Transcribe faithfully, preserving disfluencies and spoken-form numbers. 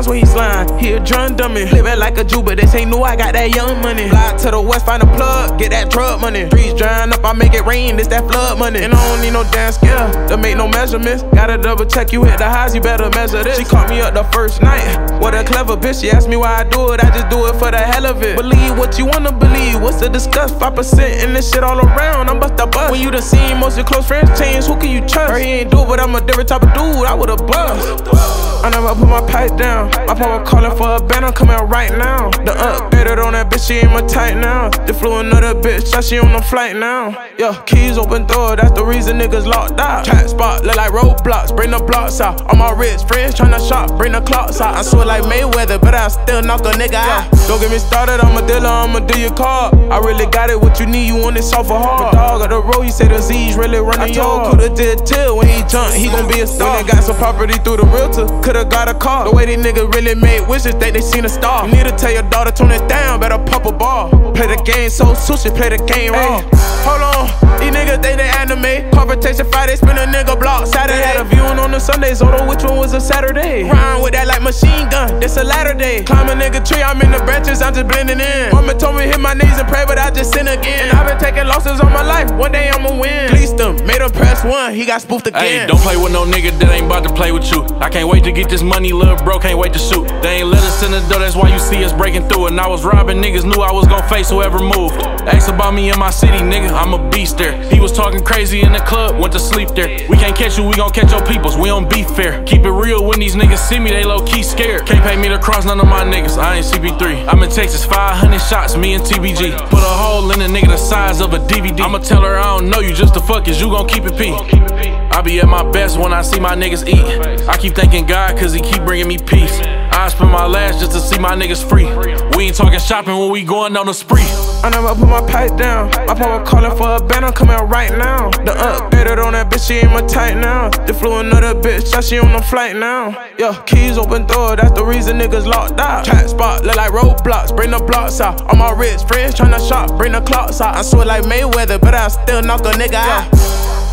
bounce when he slime. He a drum dummy, living like a Jew, but this ain't new. I got that young money. Fly to the west, find a plug, get that drug money. Streets drying up, I make it rain, this that flood money. And I don't need no damn scale to make no measurements. Gotta double check, you hit the highs, you better measure this. She caught me up the first night. What a clever bitch, she asked me why I do it, I just do it for the hell of it. Believe what you wanna believe, what's the discuss? five percent in this shit all around, I'm bust a bust. When you done seen most of your close friends change, who can you trust? Her, he ain't do it, but I'm a different type of dude, I would've bust. I never put my pipe down, my papa calling for a band, I'm coming out right now. The updated on that bitch, she ain't my type now. The flew another bitch, now she on the flight now. Yeah, keys open door, that's the reason niggas locked out. Trap spot, look like roadblocks, bring the blocks out. All my rich friends tryna shop, bring the clocks out. I swear like Mayweather, but I still knock a nigga out. Don't get me started, I'm a dealer, I'ma do your car. I really got it, what you need, you want it soft or hard. My dog at the road, he said the Z's really running yard. I told Kuda did till when he jumped, he gon' be a star. When they got some property through the realtor, coulda got a car. The way these niggas really made wishes, think they seen a star. You need to tell your daughter, tone it down, better pop a ball. Play the game so sushi, play the game raw. Hold on, these niggas think they anime. Confrontation Friday, spin a nigga block Saturday. They had a viewing on the Sundays, although which one was a Saturday? Rhyme with that like machine gun, this a latter day. Climb a nigga tree, I'm in the branches, I'm just blending in. Mama told me hit my knees and pray, but I just sin again. And I've been taking losses all my life, one day I'ma win. Fleeced him, made him press one, he got spoofed again. Hey, don't play with no nigga that ain't about to play with you. I can't wait to get this money, little bro, can't wait to shoot. They ain't let us in the door, that's why you see us breaking through. And I was robbing niggas, knew I was gon' face whoever moved. Ask about me in my city, nigga, I'm a beast there. He was talking crazy in the club, went to sleep there. We can't catch you, we gon' catch your peoples, we on beef fair. Keep it real, when these niggas see me, they low-key scared. Can't pay me to cross none of my niggas, I ain't C P three. I'm in Texas, five hundred shots, me and T B G. Put a hole in a nigga the size of a D V D. I'ma tell her I don't know you, just the fuck is you gon' keep it P. I be at my best when I see my niggas eat. I keep thanking God cause he keep bringing me peace. I spend my last just to see my niggas free. We ain't talking shopping when we going on a spree. I never put my pipe down, my papa calling for a band, I'm coming out right now. The updated on that bitch, she ain't my type now. The flew another bitch, now she on the flight now. Yeah, keys open door, that's the reason niggas locked out. Trap spot, look like roadblocks, bring the blocks out. All my rich friends tryna shop, bring the clocks out. I swear like Mayweather, but I still knock a nigga out.